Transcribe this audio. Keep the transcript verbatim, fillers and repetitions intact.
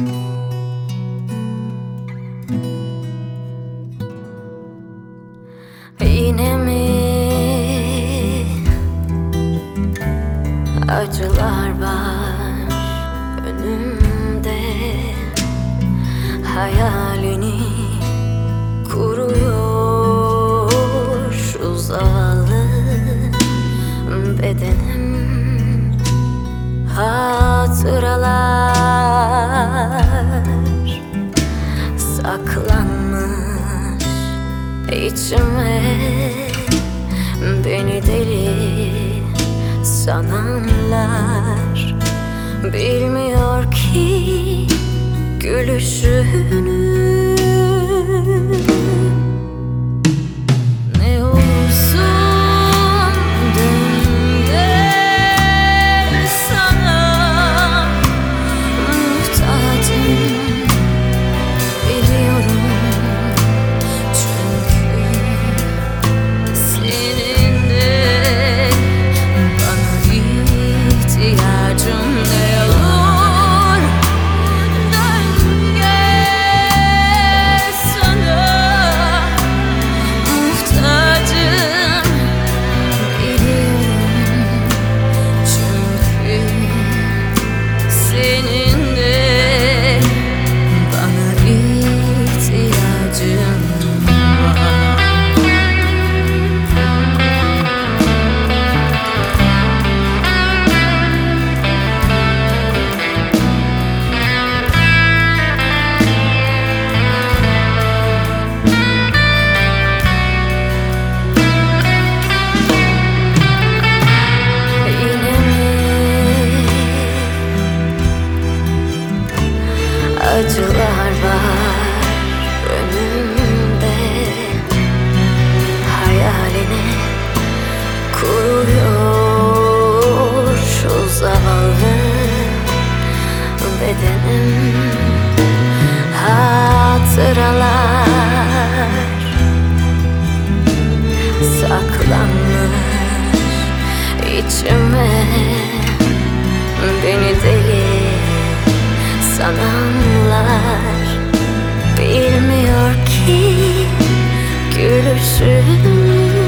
Yine mi acılar var önümde, hayalini kuruyor şu zavallı bedenim. Hatıralar saklanmış içime, beni deli sananlar bilmiyor ki gülüşünü. Ne olursun dön de sana muhtacım, biliyorum. Çünkü senin de bana ihtiyacın ne olur. Dön gel, sana muhtacım, biliyorum. Çünkü senin de bana ihtiyacın var. Yine mi acılar var önümde, hayalini kuruyor şu zavallı bedenim. Hatıralar saklanmış içime, beni deli sananlar bilmiyor ki gülüşünü.